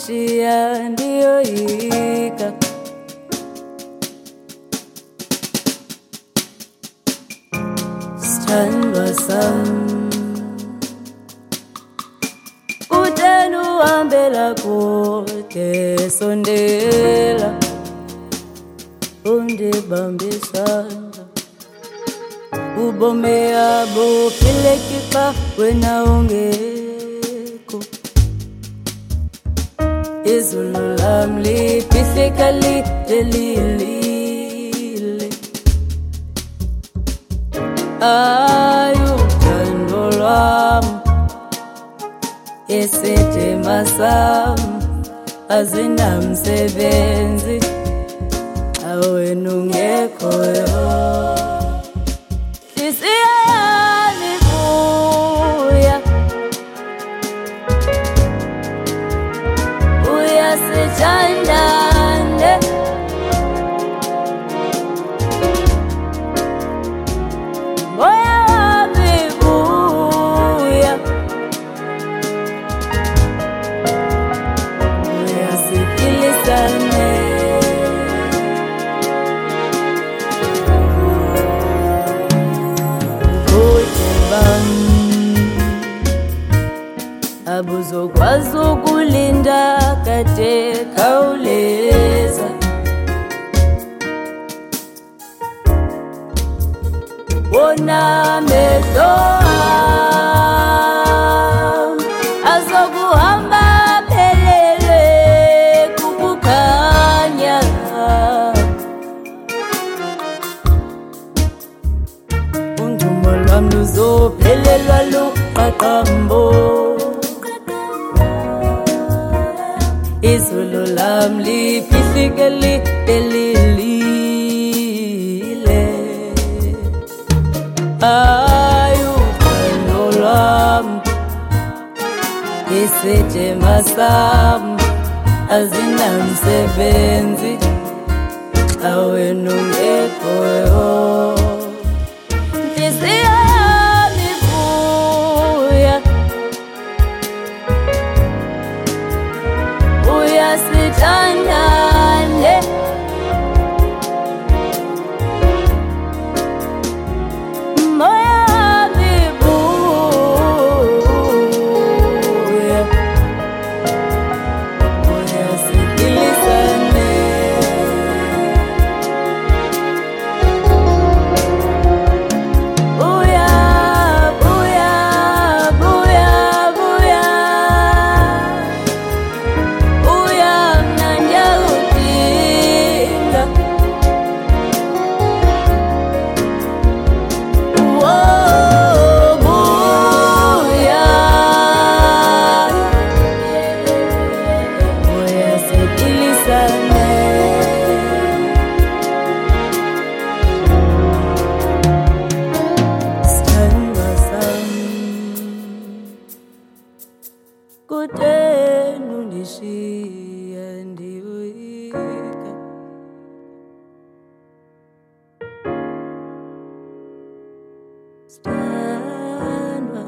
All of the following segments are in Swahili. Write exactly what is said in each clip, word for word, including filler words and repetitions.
nundishia ndiyoyika. Sithandwa sami, kuteni uhambela kude, sondela undibambe isandla. Ubomi yabo phileka wena ungekho, izulu lami liphileka lilile. Ayu uthando lwami, isidima sami azinamsebenzi awena ungekhoyo. Sithandane, moya wami buya, buya sikilisane. Ubude bami abuzokwazi ukulinda kade khawuleza. Wona amehlo ami azokuhamba aphelele kukukhanya. Undumo lwami luzophelelwa luqaqambo, izulu lami liphileka lilile. Ayu uthando lwami, isidima sami azinamsebenzi awena ungekhoyo. Inhliziyo yami buya, sithandane, moya wami buya, buya sikilisane. Buya, buya, buya, buya, buya. Kuteni undishia ndiyoyika. Sithandwa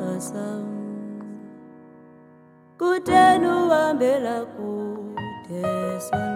sami, kuteni uhambela kude.